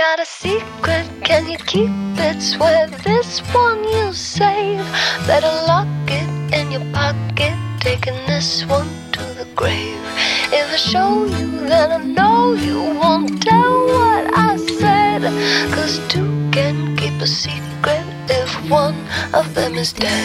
Got a secret, can you keep it? Swear this one you'll save. Better lock it in your pocket, taking this one to the grave. If I show you, then I know you won't tell what I said. 'Cause two can keep a secret if one of them is dead.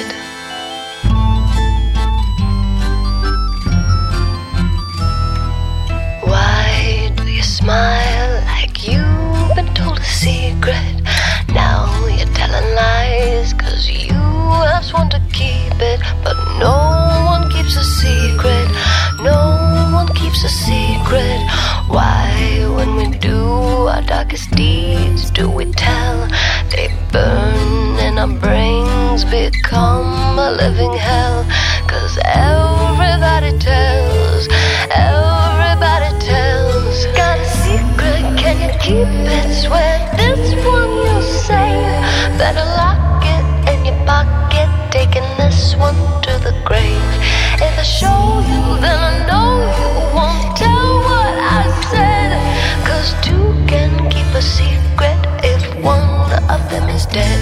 Why do you smile like you've been told a secret? Now you're telling lies 'cause you have sworn to keep it. But no one keeps a secret. No one keeps a secret. Why, when we do our darkest deeds, do we tell? They burn and our brains become a living hell. 'Cause everybody tells, everybody tells. Got a secret, can you keep it? Swear this one you'll save. Better lock it in your pocket, taking this one to the grave. If I show you, then I know you won't tell what I said. 'Cause two can keep a secret if one of them is dead.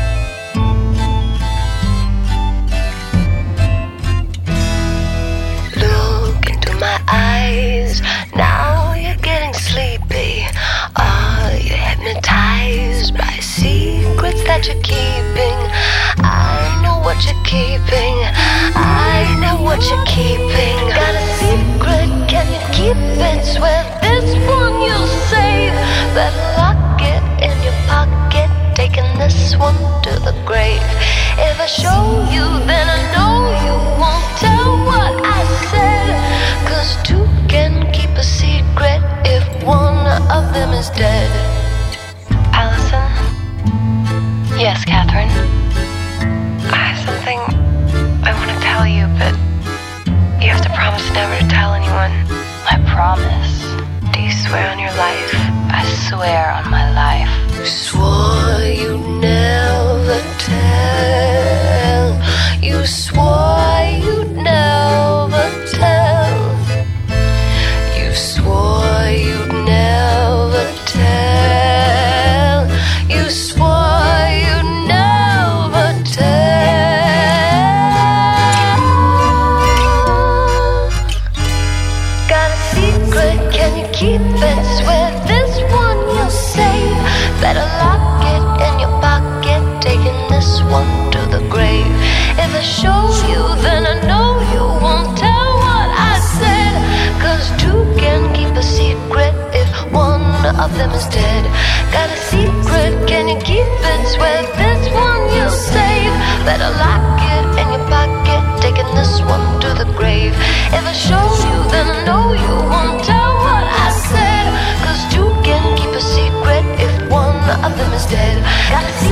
Look into my eyes, now you're getting sleepy. Are you hypnotized by secrets that you're keeping? I know what you're keeping. I know what you're keeping. Got a secret, can you keep it? Swear this one you'll save. Better lock it in your pocket, taking this one to the grave. If I show you, then I know you won't tell what I said. 'Cause two can keep a secret if one of them is dead. Allison? Yes, Catherine? I have something I want to tell you, but you have to promise never to tell anyone. I promise. Do you swear on your life? I swear on my life. You swore you'd never tell. You swore you'd never tell. You swore you'd never tell. You swore you'd never tell. Got a secret, can you keep it? Swear this one you'll save. Better lock it in your pocket, taking this one to the grave. If I show you, then I know you won't tell what I said. 'Cause two can keep a secret if one of them is dead. Got a secret, can you keep it? Swear this one you'll save. Better lock it in your pocket, taking this one to the grave. If I show you, then I know you won't tell what I said. 'Cause two can keep a secret if one of them is dead. Got a